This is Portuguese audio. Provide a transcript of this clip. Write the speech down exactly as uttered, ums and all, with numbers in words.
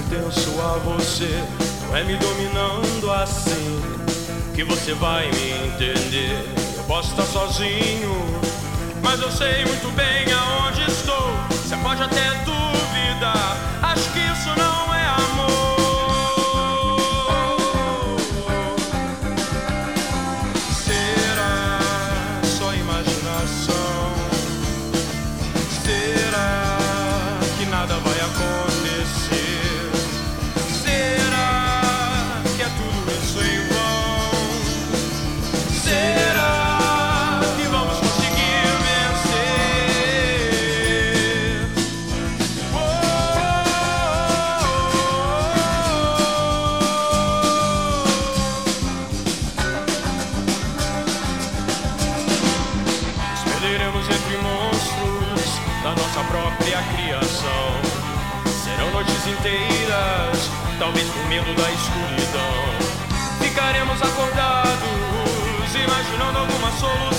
pertenço a você. Não é me dominando assim que você vai me entender. Eu posso estar sozinho, mas eu sei muito bem aonde estou. Você pode até duvidar, acho que isso não é amor. Será só imaginação? Será que nada vai acontecer? Será que é tudo isso em vão? Será que vamos conseguir vencer? Oh, Espelharemos entre monstros da nossa própria criação. Serão noites inteiras, talvez por medo da escuridão. Ficaremos acordados, imaginando alguma solução.